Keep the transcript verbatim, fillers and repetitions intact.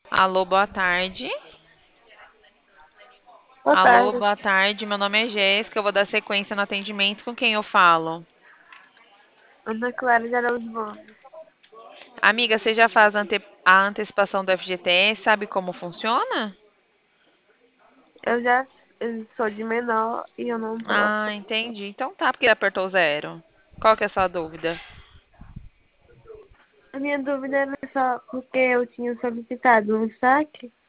Alô, boa tarde. Boa Alô, tarde, boa tarde. Meu nome é Jéssica. Eu vou dar sequência no atendimento. Com quem eu falo? Ana Clara de Araújo Gomes. Amiga, você já faz ante- a antecipação do F G T S? Sabe como funciona? Eu já eh, sou de menor e eu não Ah, posso. entendi. Então tá, porque apertou zero. Qual que é a sua dúvida? A minha dúvida era só porque eu tinha solicitado um saque.